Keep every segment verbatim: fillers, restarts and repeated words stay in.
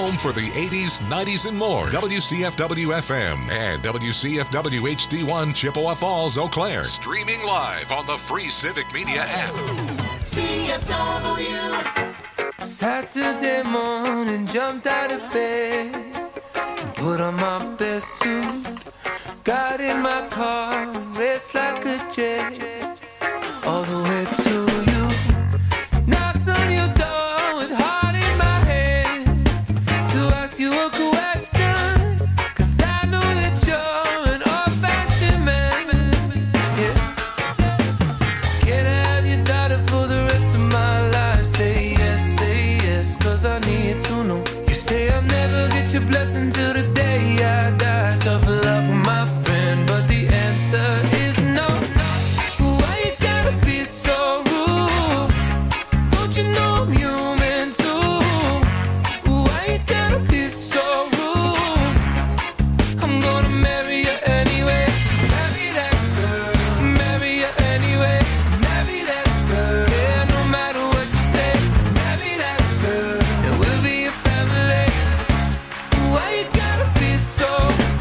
home for the eighties, nineties, and more. W C F W F M and W C F W H D one Chippewa Falls, Eau Claire. Streaming live on the free Civic Media app. C F W. Saturday morning, jumped out of bed and put on my best suit. Got in my car and raced like a jet all the way to you. Knocked on your door with heart in my hand to ask you a question, 'cause I know that you're an old-fashioned man. Yeah. Can I have your daughter for the rest of my life? Say yes, say yes, 'cause I need to know. You say I'll never get your blessing till the day I die. Tough luck, my friend, but the answer is no. Why you gotta be so rude? Don't you know I'm human too? Why you gotta be so rude? I'm gonna marry you anyway. Marry that girl. Marry you anyway. Marry that girl. Yeah, no matter what you say. Marry that girl. And we'll be a family. Why you gotta be so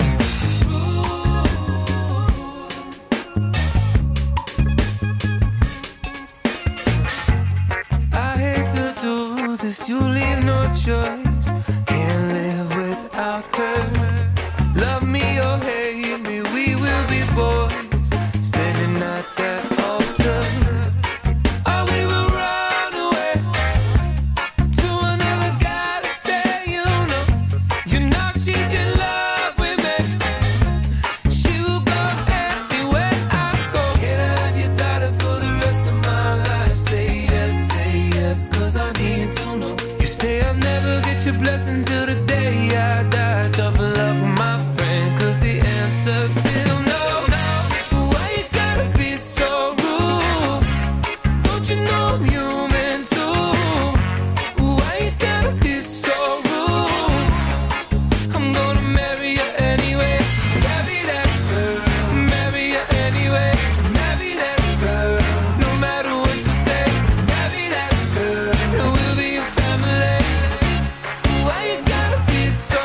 I hate to do this, you leave no choice. Can't live without her. Love me or hate me, we will be boys. Standing at that altar. Or we will run away to another galaxy, you know. You know she's in love with me. She will go anywhere I go. Can I have your daughter for the rest of my life? Say yes, say yes, 'cause I need to know. You say I'll never get your blessing till the day I die. Tough luck, my friend, 'cause the answer's still no. Why you gotta be so rude? Don't you know I'm human too? Why you gotta be so rude? I'm gonna marry you anyway. Marry that girl. Marry you anyway. Marry that girl. No matter what you say. Marry that girl. And we'll be a family. Why you gotta be so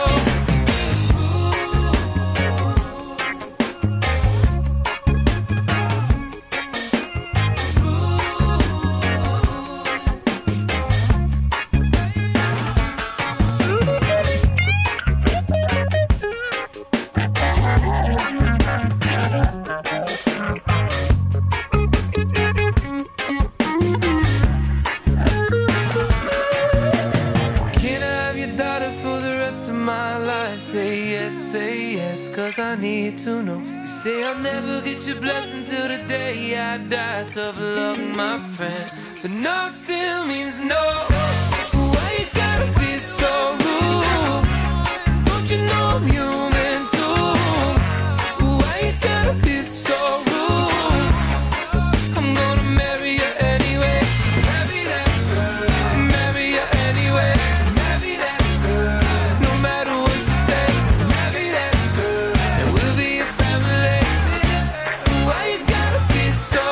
Can I have your daughter for the rest of my life? Say yes, say yes, 'cause I need to know. You say I'll never get your blessing till the day I die. Tough luck, my friend, but no still means no. Why you gotta be so rude? Don't you know I'm human too? Why you gotta be so rude? I'm gonna marry you anyway. Marry that girl. Marry you anyway. Marry that girl. No matter what you say. Marry that girl. And we'll be a family. Why you gotta be so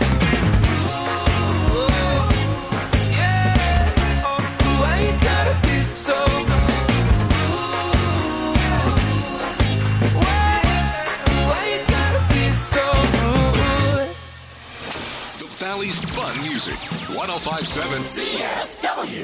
rude? Yeah. Oh, why you gotta be so rude? Why? Why you gotta be so rude? The Valley's fun music. one oh five point seven C F W.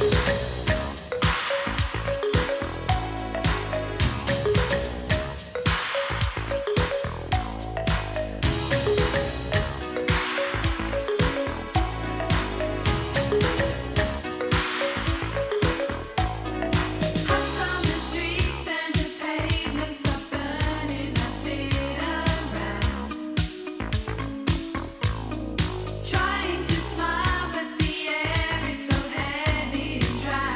Out on the streets and the pavements are burning. I sit around, trying to smile, but the air is so heavy and dry.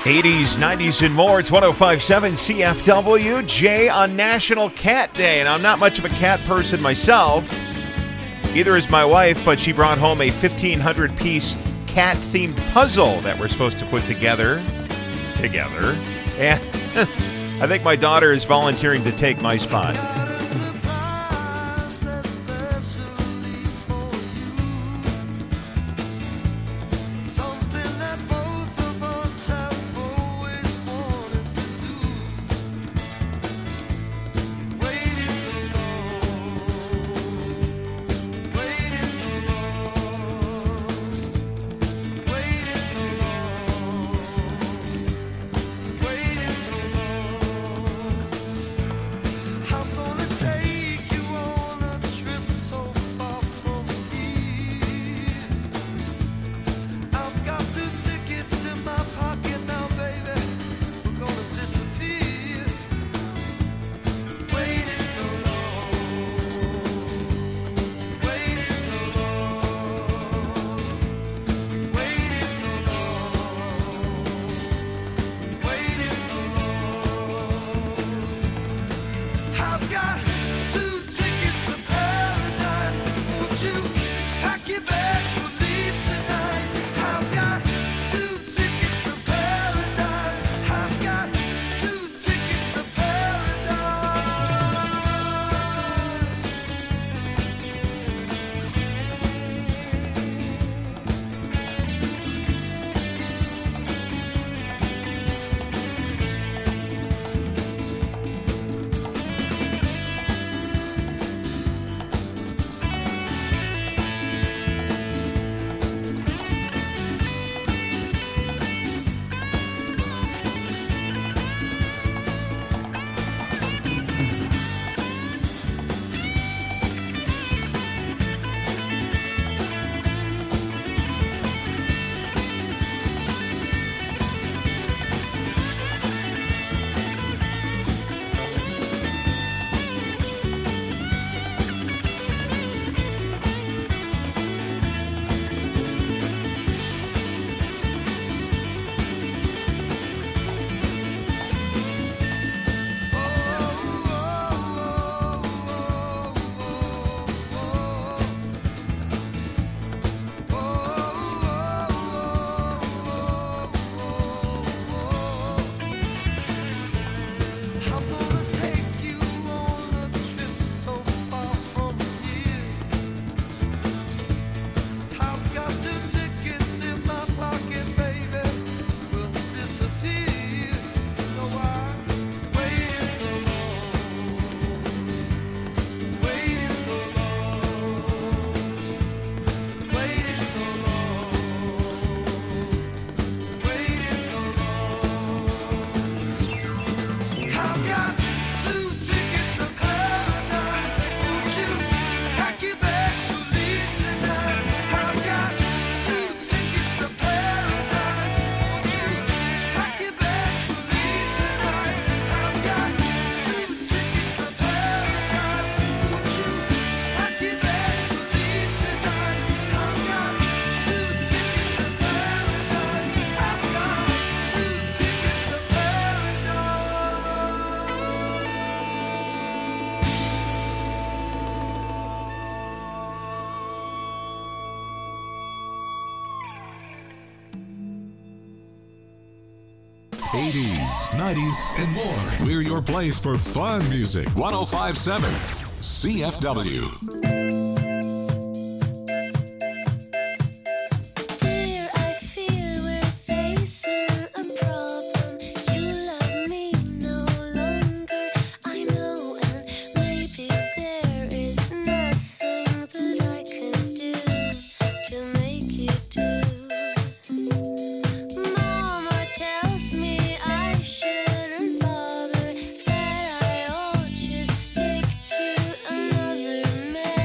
eighties, nineties, and more. It's one oh five point seven C F W. Jay on National Cat Day. And I'm not much of a cat person myself. Either is my wife, but she brought home a fifteen hundred piece cat-themed puzzle that we're supposed to put together. Together. And I think my daughter is volunteering to take my spot. eighties, nineties, and more. We're your place for fun music. one oh five point seven C F W. Dear, I fear we're facing a problem. You love me no longer. I know, and maybe there is nothing that I can do to make it do. Mama tells me I shouldn't bother, that I ought just stick to another man.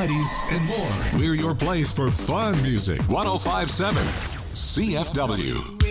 nineties, and more. We're your place for fun music. one oh five point seven C F W.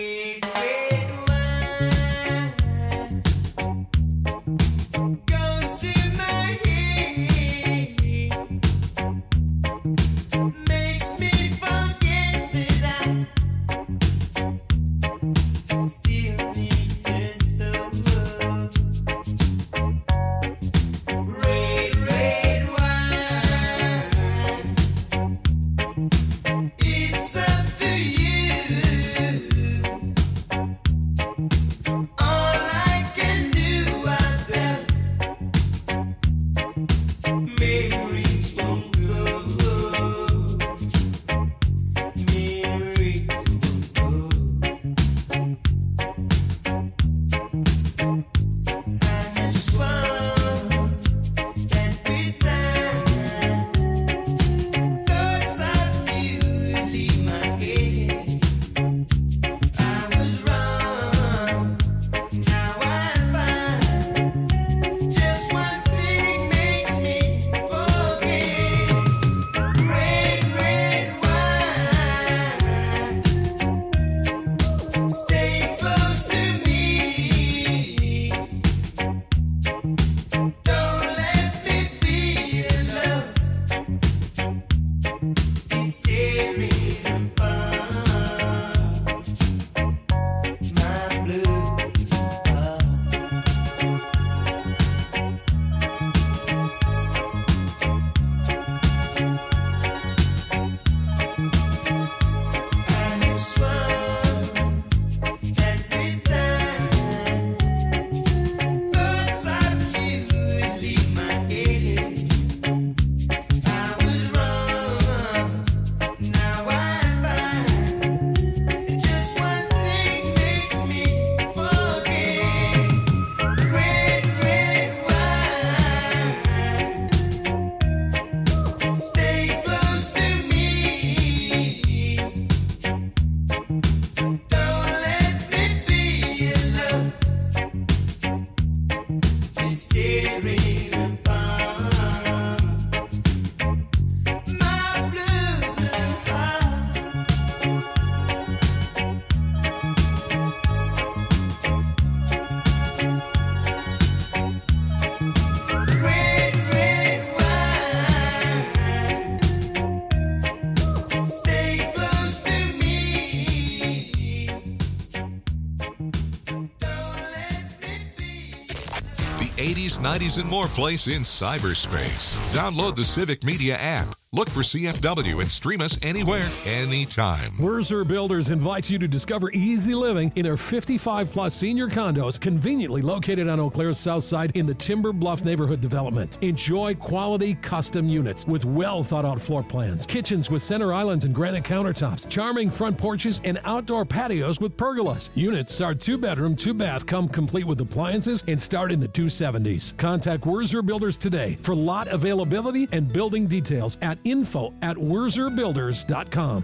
eighties, nineties, and more place in cyberspace. Download the Civic Media app. Look for C F W and stream us anywhere, anytime. Wurzer Builders invites you to discover easy living in their fifty-five plus senior condos conveniently located on Eau Claire's south side in the Timber Bluff neighborhood development. Enjoy quality custom units with well thought out floor plans, kitchens with center islands and granite countertops, charming front porches, and outdoor patios with pergolas. Units are two bedroom, two bath, come complete with appliances and start in the two seventies. Contact Wurzer Builders today for lot availability and building details at info at wurzer builders dot com.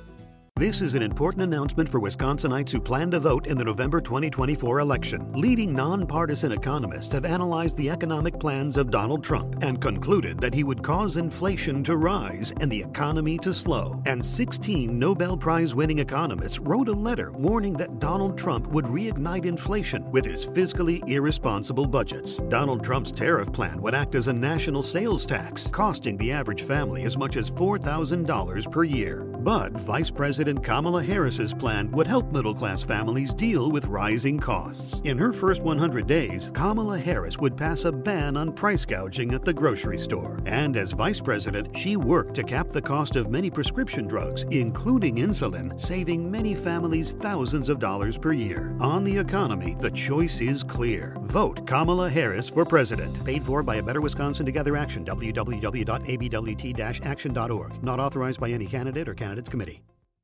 This is an important announcement for Wisconsinites who plan to vote in the November twenty twenty-four election. Leading nonpartisan economists have analyzed the economic plans of Donald Trump and concluded that he would cause inflation to rise and the economy to slow. And sixteen Nobel Prize-winning economists wrote a letter warning that Donald Trump would reignite inflation with his fiscally irresponsible budgets. Donald Trump's tariff plan would act as a national sales tax, costing the average family as much as four thousand dollars per year. But Vice President Kamala Harris's plan would help middle-class families deal with rising costs. In her first one hundred days, Kamala Harris would pass a ban on price gouging at the grocery store. And as vice president, she worked to cap the cost of many prescription drugs, including insulin, saving many families thousands of dollars per year. On the economy, the choice is clear. Vote Kamala Harris for president. Paid for by A Better Wisconsin Together Action, w w w dot a b w t dash action dot org. Not authorized by any candidate or candidates committee.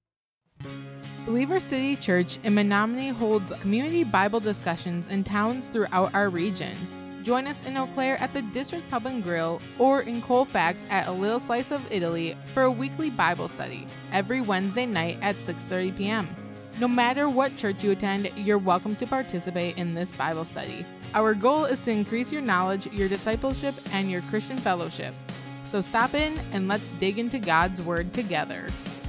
Believer City Church in Menominee holds community Bible discussions in towns throughout our region. Join us in Eau Claire at the District Pub and Grill or in Colfax at A Little Slice of Italy for a weekly Bible study every Wednesday night at six thirty p.m. No matter what church you attend, you're welcome to participate in this Bible study. Our goal is to increase your knowledge, your discipleship, and your Christian fellowship. So stop in and let's dig into God's Word together.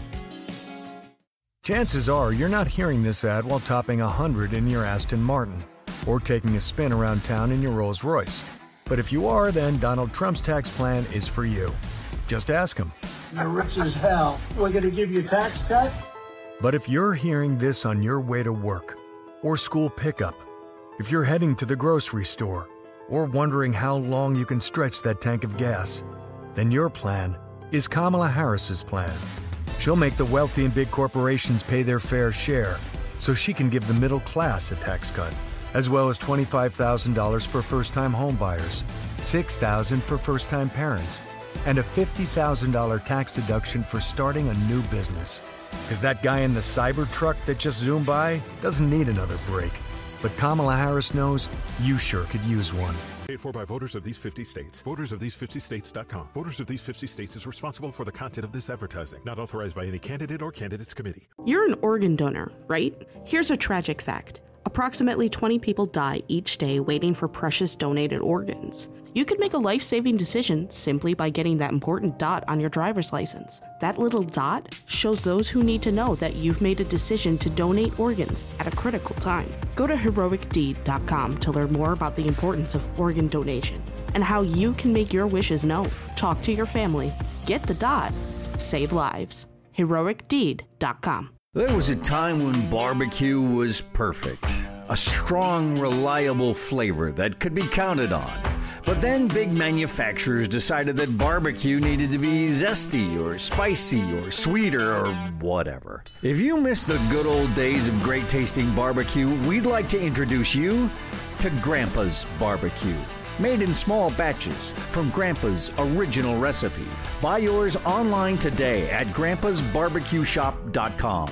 Chances are you're not hearing this ad while topping one hundred in your Aston Martin or taking a spin around town in your Rolls Royce. But if you are, then Donald Trump's tax plan is for you. Just ask him. You're rich as hell. We're going to give you a tax cut? But if you're hearing this on your way to work or school pickup, if you're heading to the grocery store or wondering how long you can stretch that tank of gas, then your plan is Kamala Harris's plan. She'll make the wealthy and big corporations pay their fair share so she can give the middle class a tax cut, as well as twenty-five thousand dollars for first-time homebuyers, six thousand dollars for first-time parents, and a fifty thousand dollars tax deduction for starting a new business. Because that guy in the Cybertruck that just zoomed by doesn't need another break. But Kamala Harris knows you sure could use one. Paid for by voters of these fifty states. Voters of these fifty states dot com. Voters of these fifty states is responsible for the content of this advertising. Not authorized by any candidate or candidates committee. You're an organ donor, right? Here's a tragic fact. Approximately twenty people die each day waiting for precious donated organs. You could make a life-saving decision simply by getting that important dot on your driver's license. That little dot shows those who need to know that you've made a decision to donate organs at a critical time. Go to heroic deed dot com to learn more about the importance of organ donation and how you can make your wishes known. Talk to your family. Get the dot. Save lives. heroic deed dot com. There was a time when barbecue was perfect. A strong, reliable flavor that could be counted on. But then big manufacturers decided that barbecue needed to be zesty or spicy or sweeter or whatever. If you miss the good old days of great tasting barbecue, we'd like to introduce you to Grandpa's Barbecue. Made in small batches from Grandpa's original recipe. Buy yours online today at grandpas barbecue shop dot com.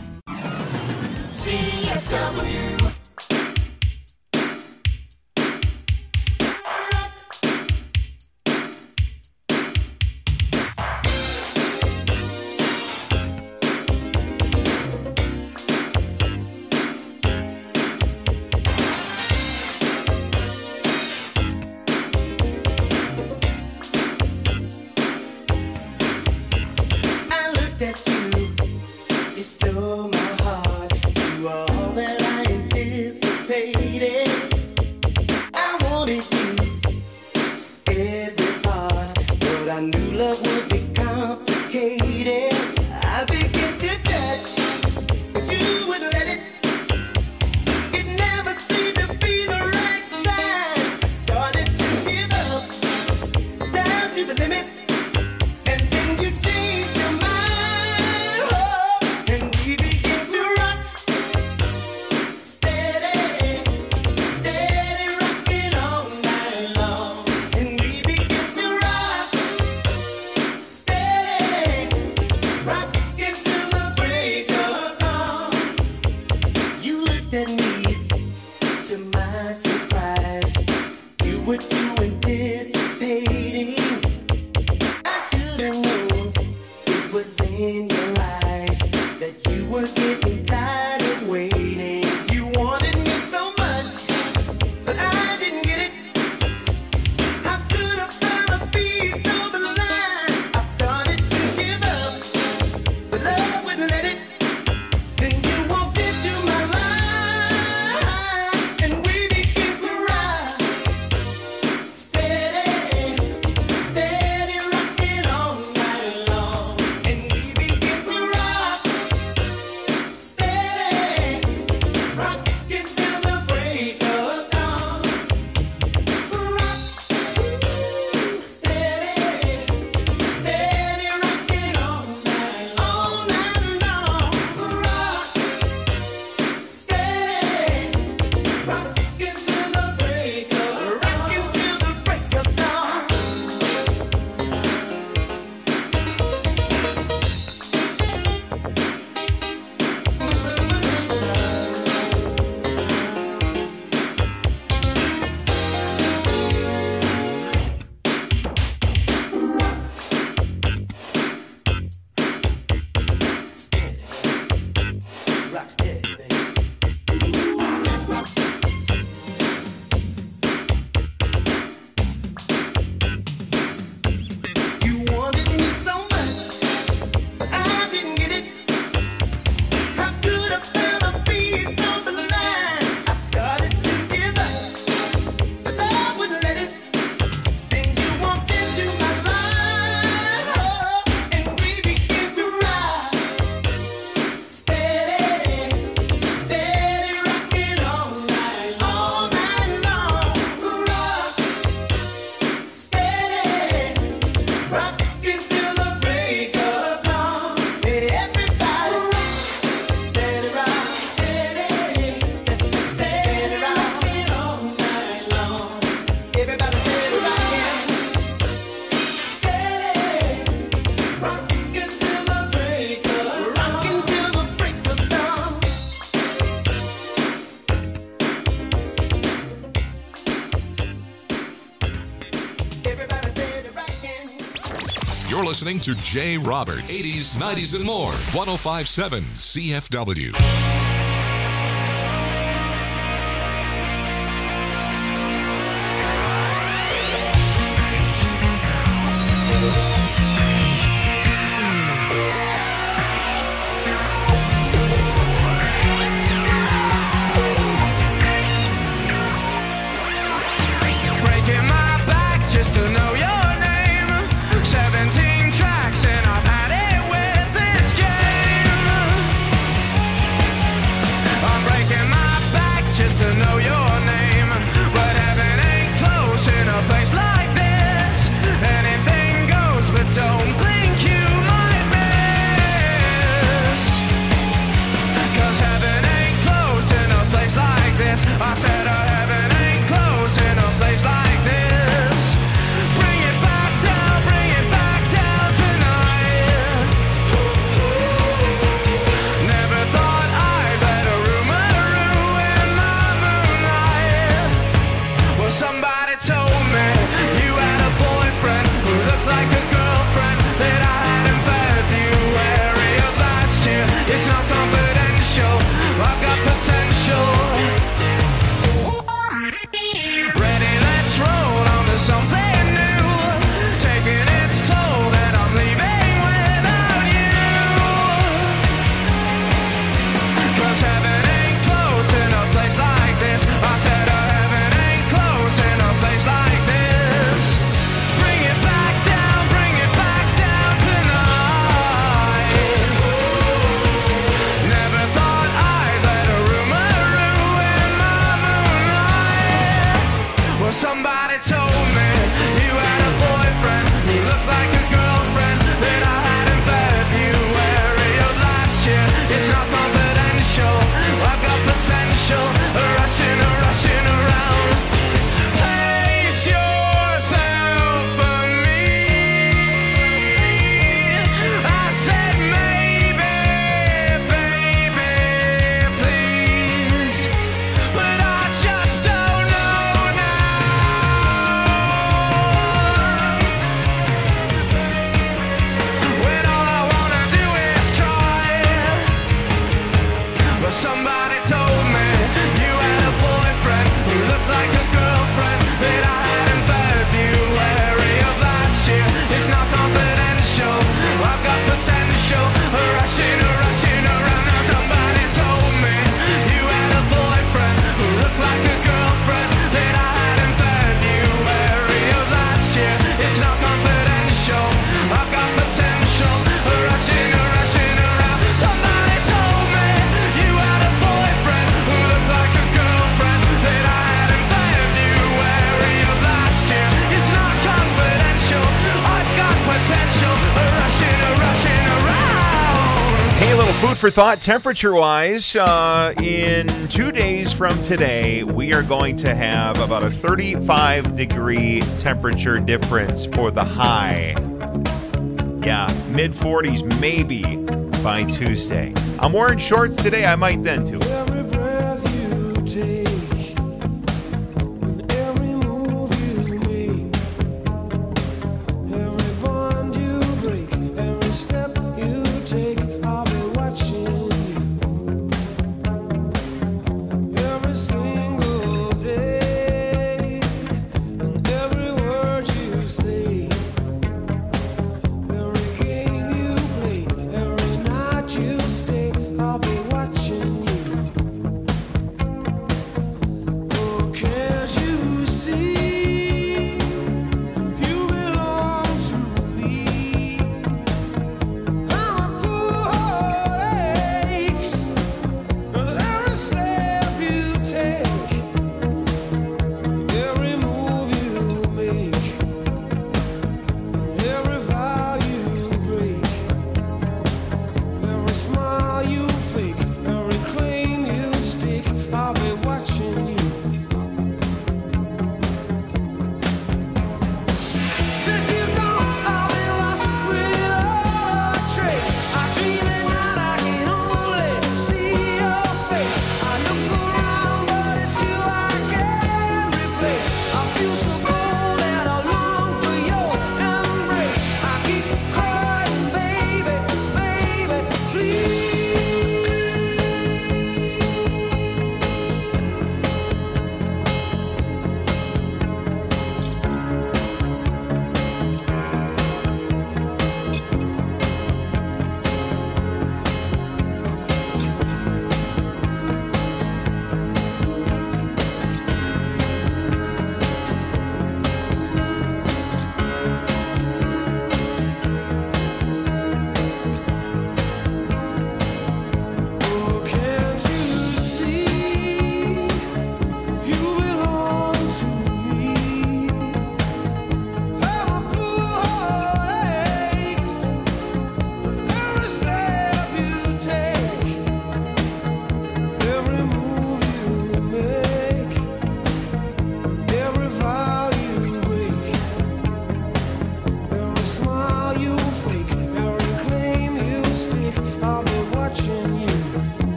C F W. listening to Jay Roberts, eighties, nineties, and more. one oh five point seven C F W. Breaking my back just to know your name. seventeen tracks and I've had it with this game. I'm breaking my back just to know your name. But heaven ain't close in a place like this. Anything goes, but don't blink, you might miss. Cause heaven ain't close in a place like this. I said uh, heaven ain't close in a place like this. Bring it back down, bring it back down tonight. Never thought I'd let a rumor ruin my moonlight. Well, somebody told me you had a boyfriend who looked like a girlfriend that I had in February of last year. It's not confidential, I've got potential. Ready, let's roll on to something new. Taking its toll and I'm leaving without you. Cause heaven ain't close in a place like this. I said uh, heaven ain't close in a place like this. Bring it back down, bring it back down tonight. Never thought I'd let a rumor ruin my moonlight. Well, somebody told me you had a boyfriend who looked like a girlfriend that I had in February of last year. It's not confidential, I've got potential, rushing, rushing around. Place yourself for me. I said maybe, baby, please. But I just don't know now. When all I wanna do is try. But somebody told me you had a boyfriend who looked like a girlfriend that I had in February of last year. It's not confidential, I've got potential, rushing, rushing around. Now somebody told me you had a boyfriend who looked like a girlfriend that I had in February of last year. It's not confidential, I've got potential, rushing, rushing around. Somebody told me you had a boyfriend who looked like a girlfriend that I had in February of last year. It's not confidential, I've got potential, rushing, rushing around. Hey, a little food for thought temperature-wise. Uh, in two days from today, we are going to have about a thirty-five degree temperature difference for the high. Yeah, mid forties maybe by Tuesday. I'm wearing shorts today. I might then too. Every breath you take and every move you make, every bond you break, every step you take, I'll be watching you. Every single day and every word you say, every game you play, every night you stay, I'll be watching you.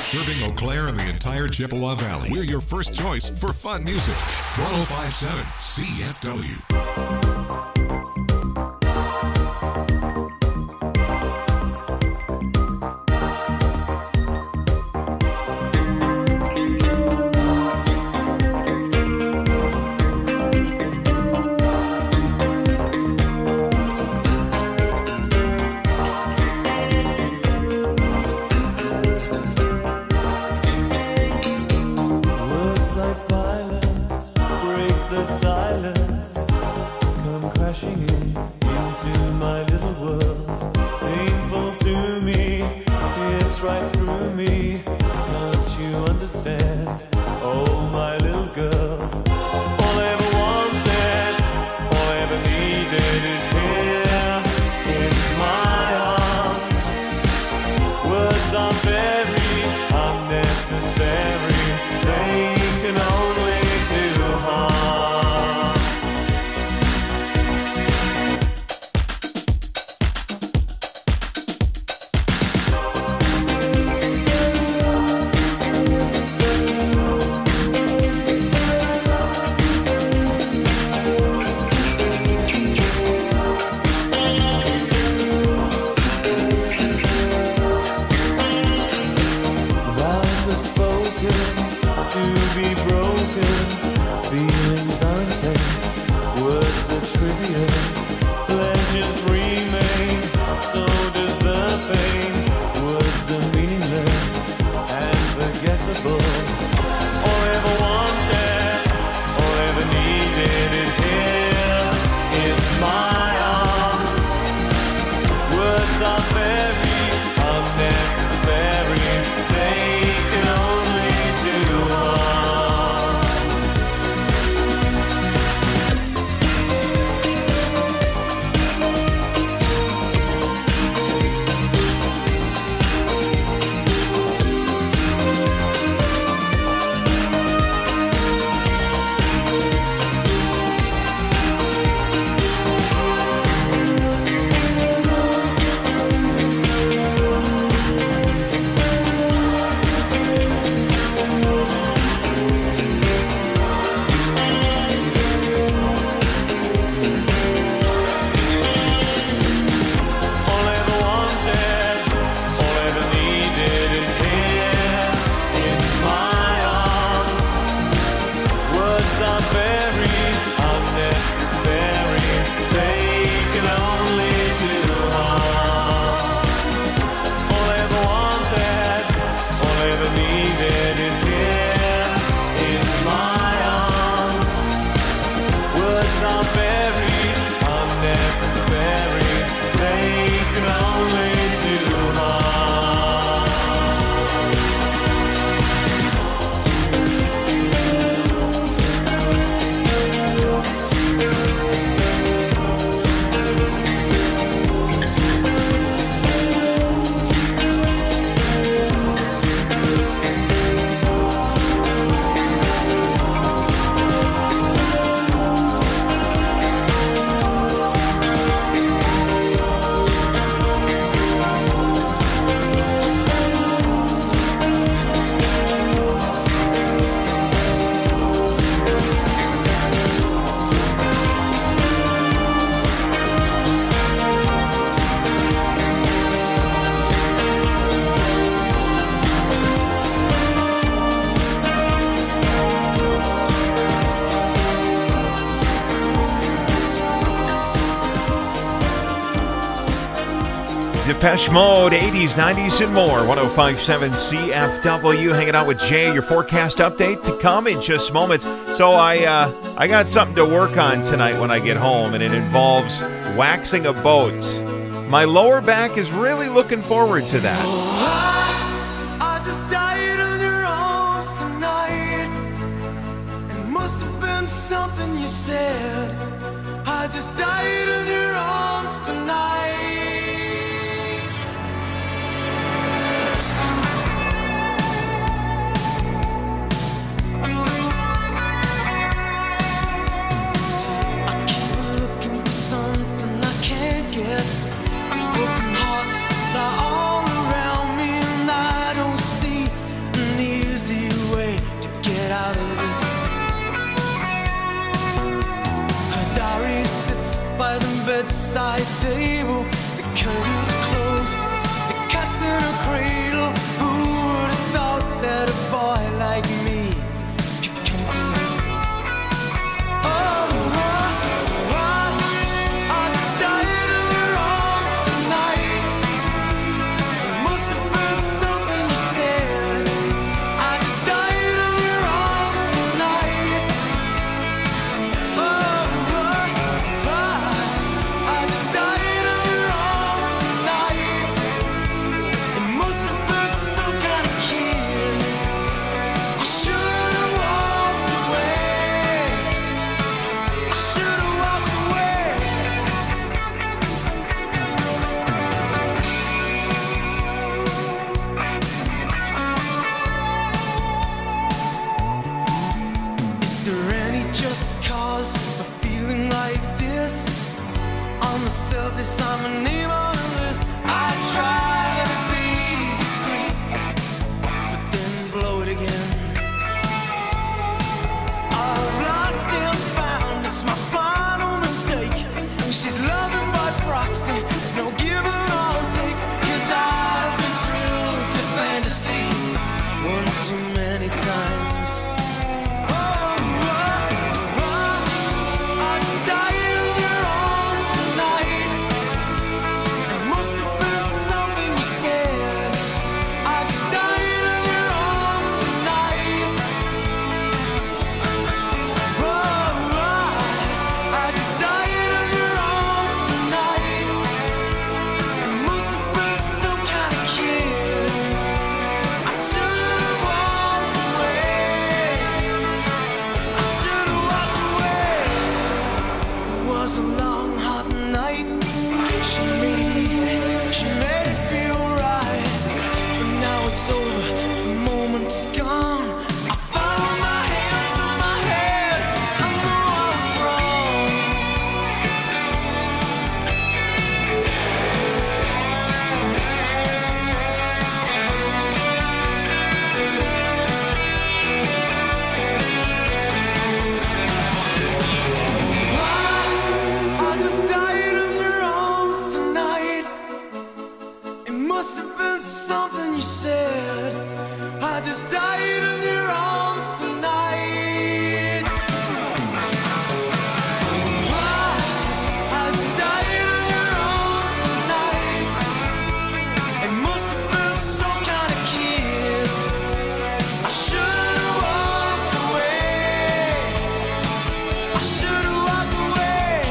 Serving Eau Claire and the entire Chippewa Valley. We're your first choice for fun music. one oh five point seven C F W. Depeche Mode, eighties, nineties, and more. one oh five point seven C F W. Hanging out with Jay. Your forecast update to come in just moments. So I uh, I got something to work on tonight when I get home, and it involves waxing a boat. My lower back is really looking forward to that. Oh, I, I just died in your arms tonight. It must have been something you said. I just died in your arms tonight. this, I'm a name on the list. I try to be discreet, but then blow it again. I've lost and found, it's my final mistake. She's loving by proxy, no give or take. Cause I've been thrilled to fantasy one too many times. Oh, oh, oh, I died in your arms tonight. It must have been something you said. I just died in your arms tonight. Oh, oh, I just died in your arms tonight. It must have been some kind of kiss. I should have walked away. I should have walked away. It was a long, hot night. She made it easy. She made it feel right. But now it's over. The moment is gone. I follow my hands through my head. I know I was wrong. I just died in your arms tonight. It must have been something you said. I just died in your arms tonight. I just died in your arms tonight. It must have been some kind of kiss. I should have walked away. I should have walked away.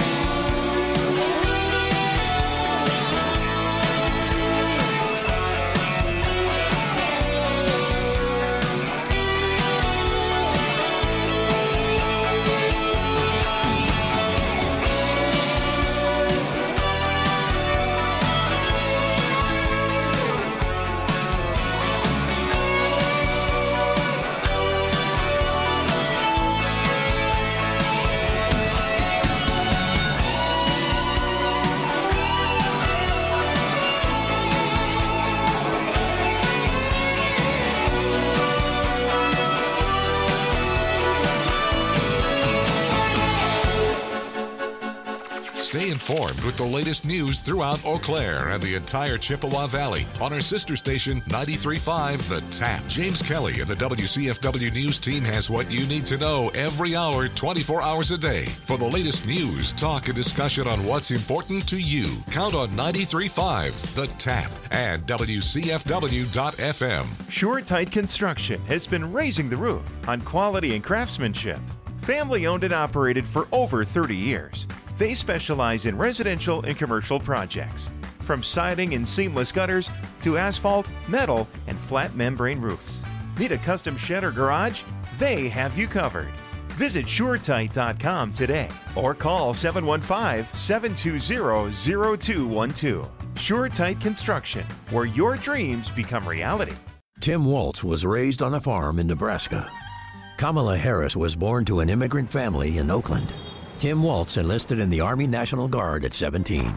Stay informed with the latest news throughout Eau Claire and the entire Chippewa Valley on our sister station ninety-three point five The Tap. James Kelly and the W C F W News team has what you need to know every hour, twenty-four hours a day. For the latest news, talk, and discussion on what's important to you, count on ninety-three point five The Tap and W C F W dot F M. Sure Tight Construction has been raising the roof on quality and craftsmanship. Family owned and operated for over thirty years. They specialize in residential and commercial projects, from siding and seamless gutters to asphalt, metal, and flat membrane roofs. Need a custom shed or garage? They have you covered. Visit Sure Tight dot com today or call seven one five, seven two zero, zero two one two. Sure Tight Construction, where your dreams become reality. Tim Waltz was raised on a farm in Nebraska. Kamala Harris was born to an immigrant family in Oakland. Tim Waltz enlisted in the Army National Guard at seventeen.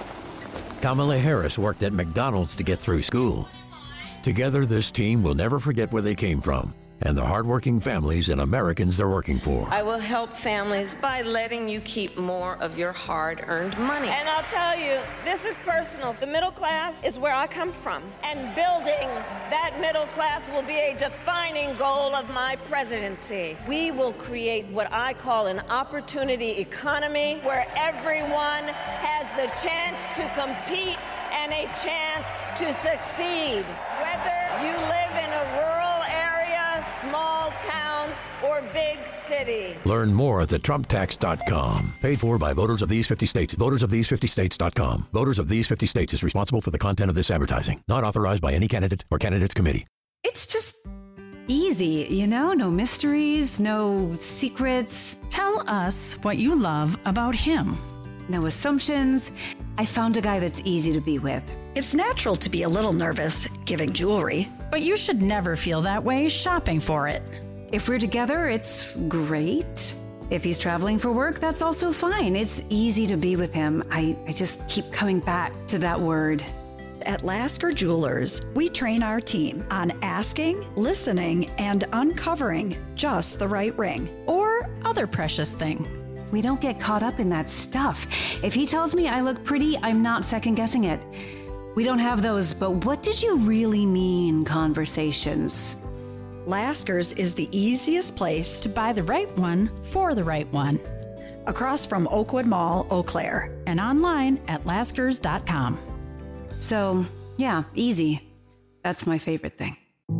Kamala Harris worked at McDonald's to get through school. Together, this team will never forget where they came from and the hardworking families and Americans they're working for. I will help families by letting you keep more of your hard-earned money. And I'll tell you, this is personal. The middle class is where I come from, and building that middle class will be a defining goal of my presidency. We will create what I call an opportunity economy where everyone has the chance to compete and a chance to succeed. Whether you live in a rural area, small town, or big city. Learn more at the trump tax dot com. Paid for by voters of these fifty states. voters of these fifty states dot com. Voters of these fifty states is responsible for the content of this advertising. Not authorized by any candidate or candidates committee. It's just easy, you know? No mysteries, no secrets. Tell us what you love about him. No assumptions. I found a guy that's easy to be with. It's natural to be a little nervous giving jewelry. But you should never feel that way shopping for it. If we're together, it's great. If he's traveling for work, that's also fine. It's easy to be with him. I, I just keep coming back to that word. At Lasker Jewelers, we train our team on asking, listening, and uncovering just the right ring. Or other precious thing. We don't get caught up in that stuff. If he tells me I look pretty, I'm not second-guessing it. We don't have those, but what did you really mean conversations. Lasker's is the easiest place to buy the right one for the right one. Across from Oakwood Mall, Eau Claire. And online at laskers dot com. So, yeah, easy. That's my favorite thing.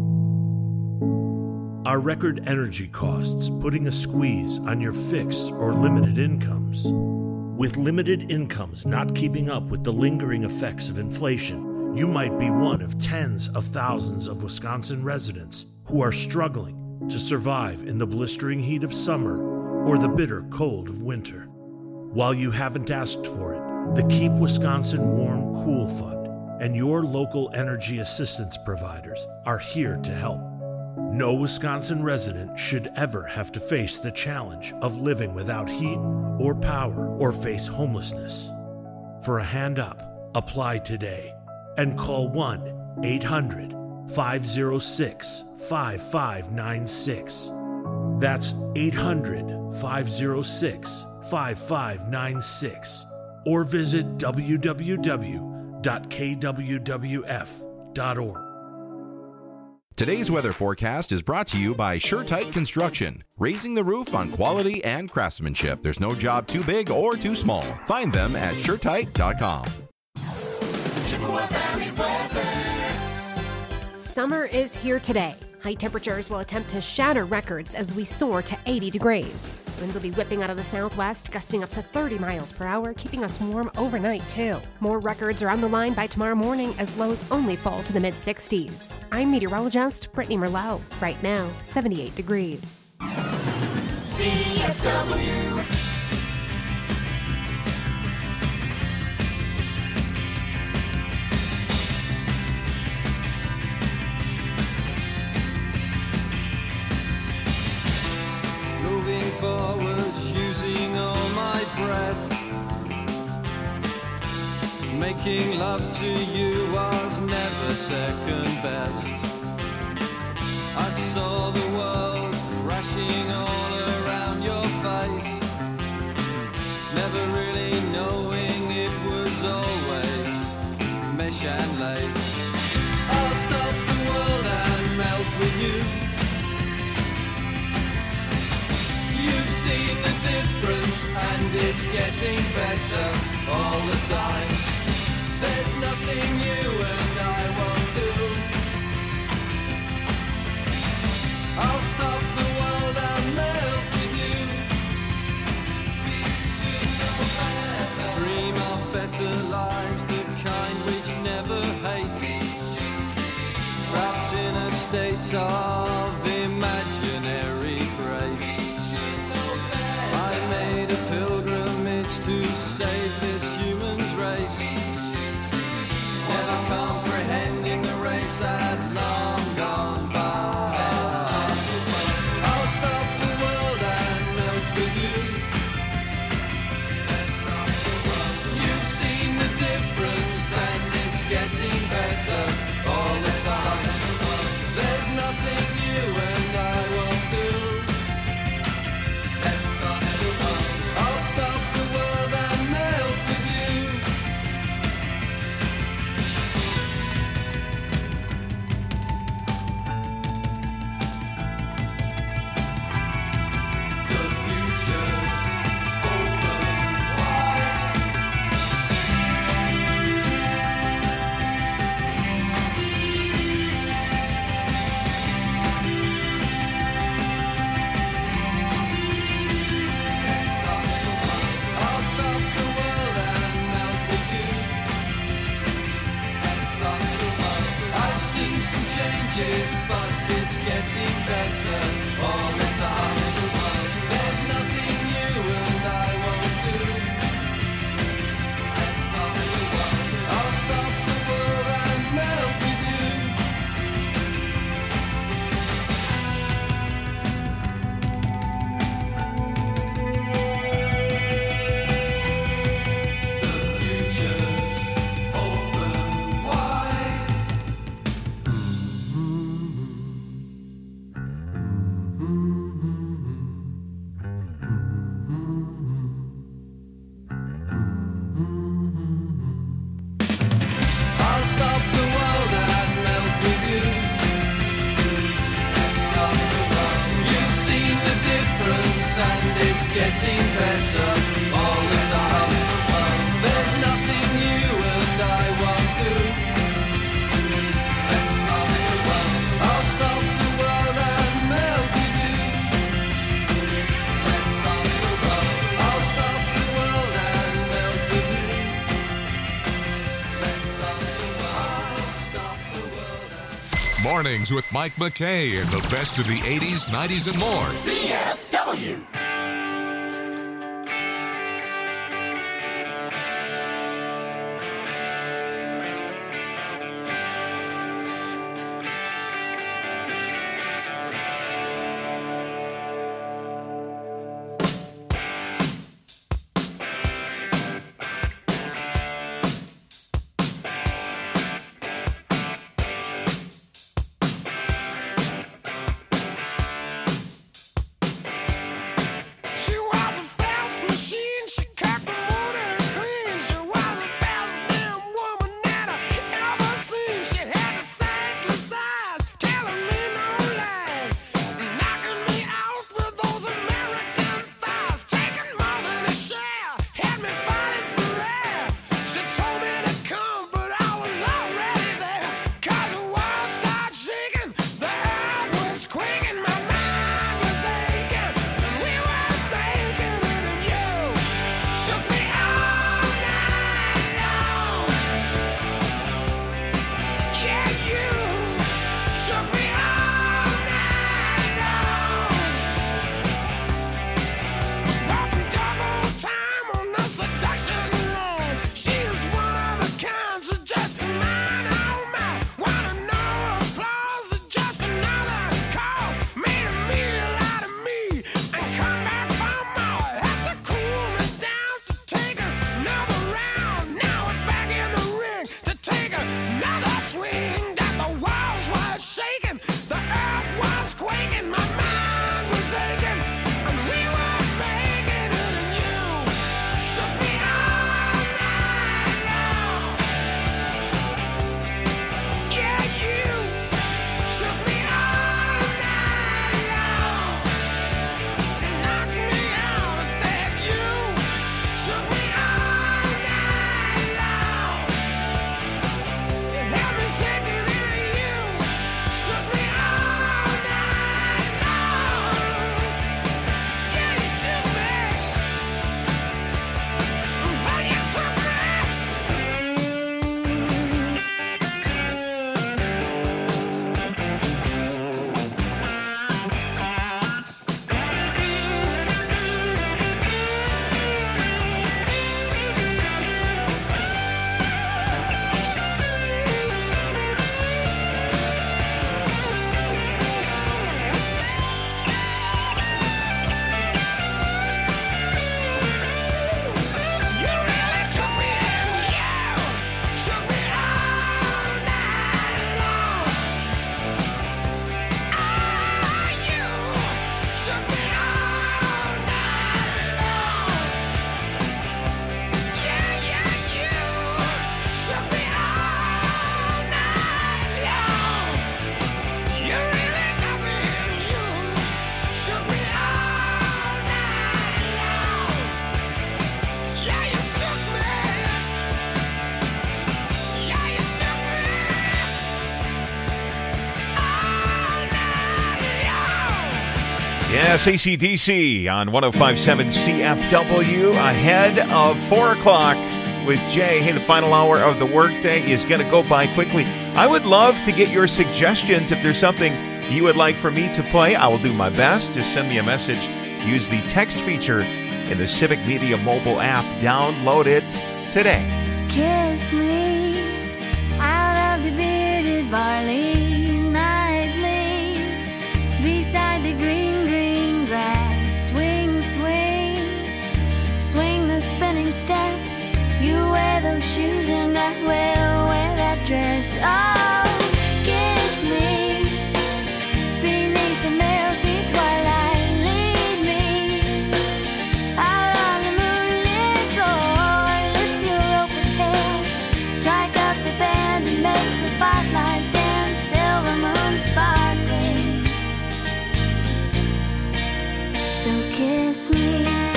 Are record energy costs putting a squeeze on your fixed or limited incomes? With limited incomes not keeping up with the lingering effects of inflation, you might be one of tens of thousands of Wisconsin residents who are struggling to survive in the blistering heat of summer or the bitter cold of winter. While you haven't asked for it, the Keep Wisconsin Warm Cool Fund and your local energy assistance providers are here to help. No Wisconsin resident should ever have to face the challenge of living without heat or power or face homelessness. For a hand up, apply today and call one eight hundred five oh six five five nine six. That's eight hundred five oh six five five nine six. Or visit w w w dot k w w f dot org. Today's weather forecast is brought to you by SureTight Construction, raising the roof on quality and craftsmanship. There's no job too big or too small. Find them at sure tight dot com. Chippewa Valley weather. Summer is here today. High temperatures will attempt to shatter records as we soar to eighty degrees. Winds will be whipping out of the southwest, gusting up to thirty miles per hour, keeping us warm overnight, too. More records are on the line by tomorrow morning as lows only fall to the mid sixties. I'm meteorologist Brittany Merlot. Right now, seventy-eight degrees. C F W. Moving forwards, using all my breath. Making love to you was never second best. I saw the world crashing all around your face, never really knowing it was always mesh and lace. I'll stop the world and melt with you. You've seen the difference and it's getting better all the time. There's nothing you and I won't do. I'll stop the world and melt with you. We should know better. Dream of better lives, the kind which never hate. Trapped in a state of imaginary grace. I made a pilgrimage to save this human's race, never comprehending the race that long gone by. I'll stop the world and melt with you. You've seen the difference and it's getting better all the time. There's nothing you and I won't do. I'll stop the world and melt with you. The future's open wide. I'll stop the world and melt with you. I've seen some changes, but it's getting better all the time. There's nothing you and I won't do. I'll stop the world and melt with you. getting better all the time. There's nothing you and I won't do. Let's stop the world. I'll stop the world and melt with you. Let's stop the world. I'll stop the world and melt with you. Let's stop the world. I'll stop the world and... Mornings with Mike McKay and the best of the eighties, nineties, and more. C F W. Yes, A C D C on one oh five point seven C F W ahead of four o'clock with Jay. Hey, the final hour of the workday is going to go by quickly. I would love to get your suggestions. If there's something you would like for me to play, I will do my best. Just send me a message. Use the text feature in the Civic Media mobile app. Download it today. Kiss me out of the bearded barley nightly beside the green, green grass. Swing, swing, swing the spinning step. You wear those shoes and I will wear that dress. Oh, kiss me beneath the milky twilight. Lead me out on the moonlit floor. Lift your open head, strike up the band and make the fireflies dance. Silver moon sparkling. So kiss me.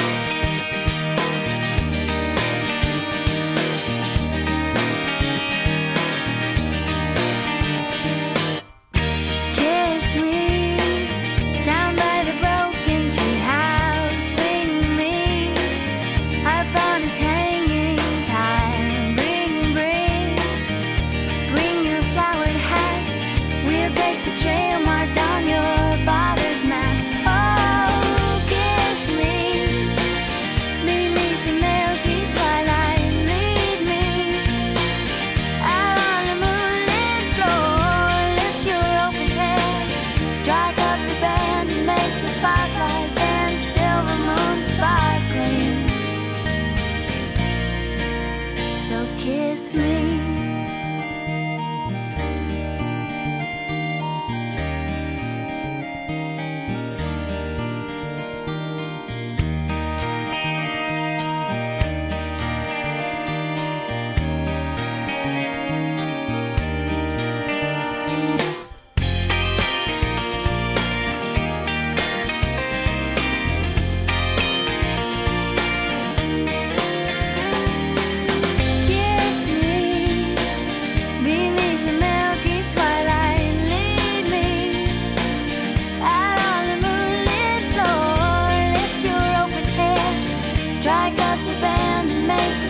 kiss me. Kiss me beneath the milky twilight. Lead me out on the moonlit floor. Lift your open hair, strike up the band and make